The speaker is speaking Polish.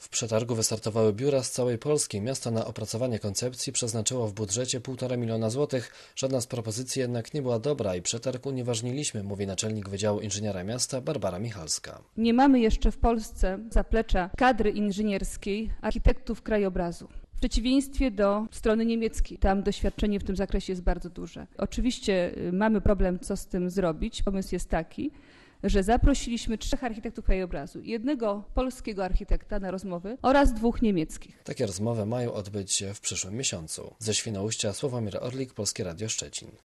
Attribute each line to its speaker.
Speaker 1: przetargu wystartowały biura z całej Polski. Miasto na opracowanie koncepcji przeznaczyło w budżecie 1,5 miliona złotych. Żadna z propozycji jednak nie była dobra i przetarg unieważniliśmy, mówi naczelnik Wydziału Inżyniera Miasta Barbara Michalska.
Speaker 2: Nie mamy jeszcze w Polsce zaplecza kadry inżynierskiej architektów krajobrazu. W przeciwieństwie do strony niemieckiej, tam doświadczenie w tym zakresie jest bardzo duże. Oczywiście mamy problem, co z tym zrobić. Pomysł jest taki, że zaprosiliśmy 3 architektów krajobrazu, 1 polskiego architekta na rozmowy oraz 2 niemieckich.
Speaker 1: Takie rozmowy mają odbyć się w przyszłym miesiącu. Ze Świnoujścia Sławomir Orlik, Polskie Radio Szczecin.